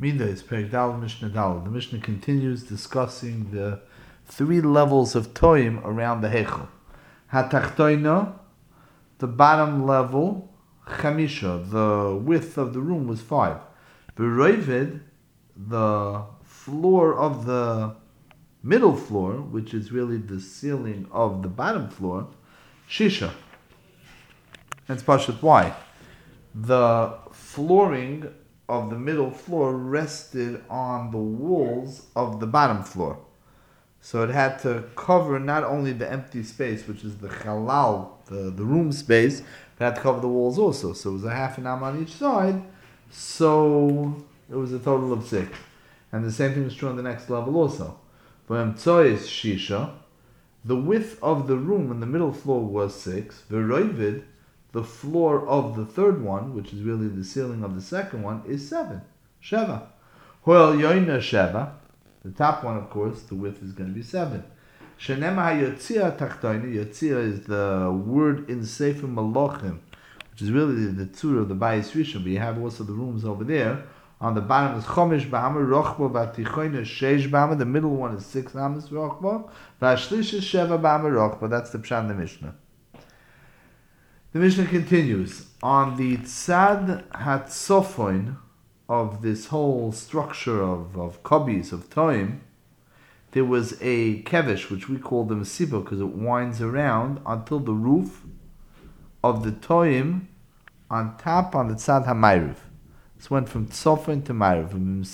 Midas, Perek Dal, Mishnah Dal. The Mishnah continues discussing the three levels of toim around the Heichel. Hatachtoina, the bottom level, Chamisha, the width of the room was 5. V'roivid, the floor of the middle floor, which is really the ceiling of the bottom floor, Shisha. That's Pashat why. The flooring of the middle floor rested on the walls of the bottom floor. So it had to cover not only the empty space, which is the halal, the room space, but it had to cover the walls also. So it was a half an am on each side, so it was a total of 6. And the same thing was true on the next level also. V'emtsois shisha, the width of the room in the middle floor was 6. V'roivid, the floor of the third one, which is really the ceiling of the second one, is 7. Sheva. Hoel yoina sheva. The top one, of course, the width is going to be 7. Shenema hayotzia tachtoina. Yotzia is the word in Sefer Malachim, which is really the tzur of the Bayis Rishon, but you have also the rooms over there. On the bottom is chomish b'amah, rochbo v'atichoina sheish b'amah. The middle one is 6 amas rochbo. V'ashlish is sheva b'amah rochbo. That's the pshat in the Mishnah. The Mishnah continues, on the tzad hatzofoin of this whole structure of kobis, of toim, there was a kevish, which we call the mesiba, because it winds around until the roof of the toim on top on the tzad hamayriv. This went from tzofoin to mayriv.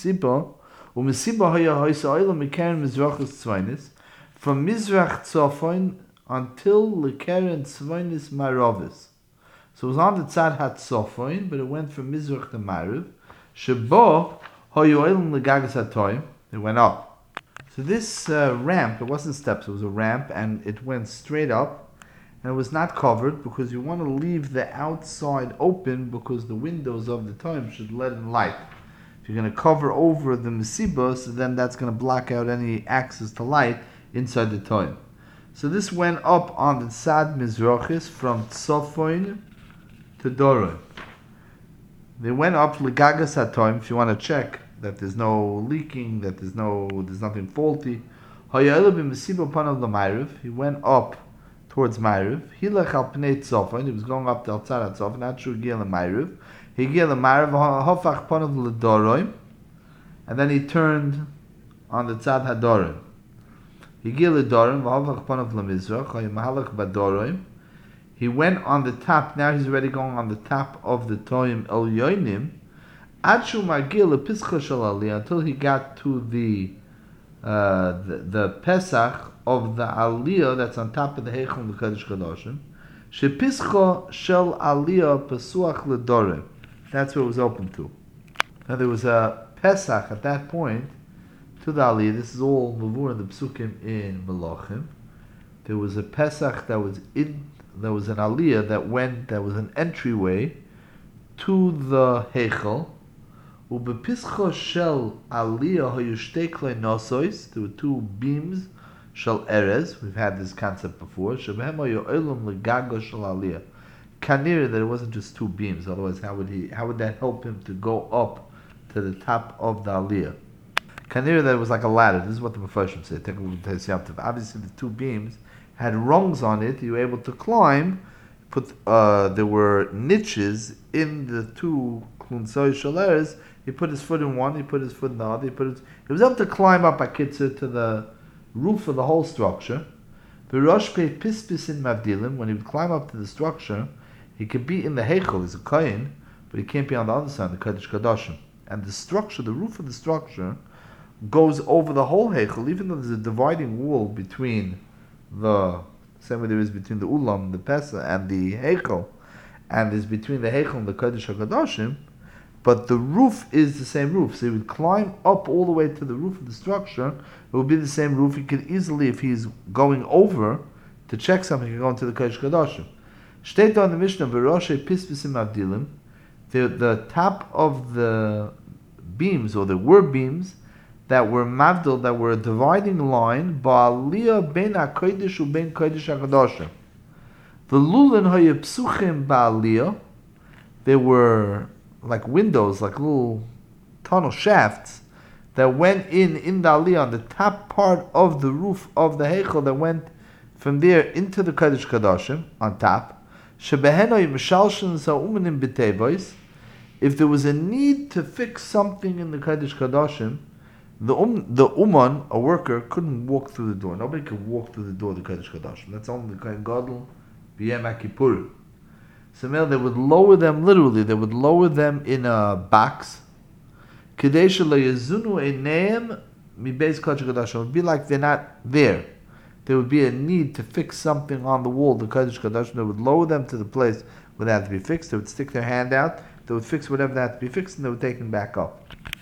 From mizrach tzofoin until lekeren tzvoinis marovis. So it was on the tzad hatzofoin, but it went from mizrach to mayriv. Shebo hoyoilim legagas hatoim. It went up. So this ramp, it wasn't steps, it was a ramp, and it went straight up, and it was not covered because you want to leave the outside open because the windows of the toim should let in light. If you're going to cover over the mesiba, so then that's going to block out any access to light inside the toim. So this went up on the tzad mizrachis from tzofoin to doron. They went up legagas hatoim. If you want to check that there's no leaking, that there's nothing faulty. Hayayla b'mesiba panav l'mayriv. He went up towards mayriv. Hilach al pnei tzofin. He was going up to tzad tzofin. Not true. He mayriv. He gil mayriv. Hofach panav l'doroim. And then he turned on the tzad hadorim. He gil l'dorim. Hofach panav l'mizrach. Hayimahalach badoroim. He went on the top. Now he's already going on the top of the toim el yoinim. Achu magil pischa shel aliyah, until he got to the pesach of the aliyah that's on top of the heichal l'kadosh kadoshim. Shepischa shel aliyah pesuach ledorim. That's what it was open to. Now there was a pesach at that point to the aliyah. This is all mavur in the psukim in Malachim. There was a pesach that was there was an aliyah that was an entryway to the heichal. Ubepischa shel aliyah hayushtei klei nosois. There were 2 beams shel erez. We've had this concept before. Shebehem hayu olam legago shel aliyah. Kanir, that it wasn't just 2 beams. Otherwise, how would that help him to go up to the top of the aliyah? Kanir, that it was like a ladder. This is what the Mepharshim say. Take a look at Tes Yamtiv. Obviously, the 2 beams had rungs on it. You were able to climb. There were niches in the 2 klunsoi shel erez. He put his foot in one, he put his foot in the other, he was able to climb up a kitzur to the roof of the whole structure. V'roshpei pispis in mavdilim, when he would climb up to the structure, he could be in the heichel, he's a kohen, but he can't be on the other side, the kodesh kadoshim. And the structure, the roof of the structure, goes over the whole heichel, even though there's a dividing wall between the same way there is between the ulam, the pesa, and the heichel, and there's between the heichel and the kodesh kadoshim. But the roof is the same roof. So he would climb up all the way to the roof of the structure. It would be the same roof. He could easily, if he's going over to check something, he could go into the Kodesh Kadoshim. State on the Mishnah, V'roshe pispisim avdilim. The top of the beams, or there were beams, that were mavdil, that were a dividing line, ba'aliyah ben ha-kodesh u ben kodesh ha-kadoshim. V'lulin hoye psuchim ba'aliyah. There were like windows, like little tunnel shafts that went in the Aliyah on the top part of the roof of the Heichel that went from there into the Kodesh Kodashim on top. Shebehenoi mishalshin za'umanim b'tevois. If there was a need to fix something in the Kodesh Kodashim, the uman, a worker, couldn't walk through the door. Nobody could walk through the door of the Kodesh Kodashim. That's only the Kohen Gadol b'Yom HaKippur. So now they would lower them literally. They would lower them in a box. Kadesh lo yazunu eineim mibeis Kodesh Kodashim. It would be like they're not there. There would be a need to fix something on the wall, the Kodesh Kodashim. They would lower them to the place where they had to be fixed. They would stick their hand out. They would fix whatever that had to be fixed, and they would take them back up.